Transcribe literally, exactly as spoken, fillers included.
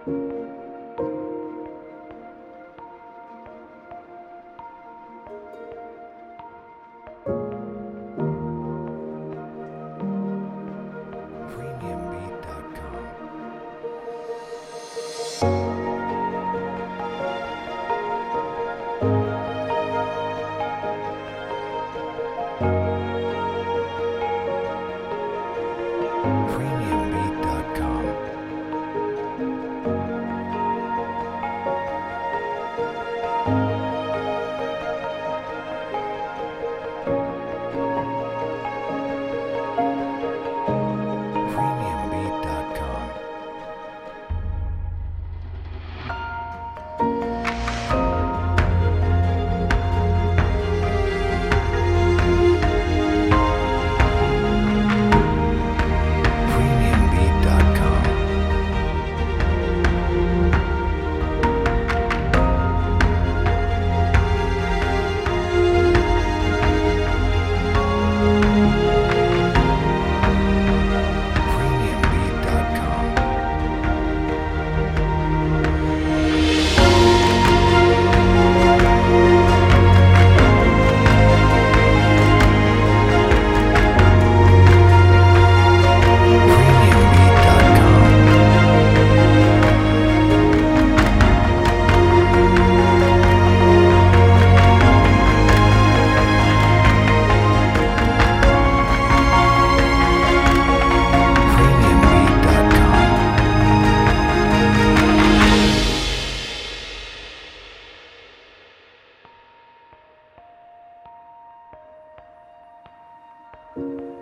premium beat dot com. premium beat dot com. premium beat dot com. premium beat dot com. premium beat dot com. premium beat dot com. premium beat dot com.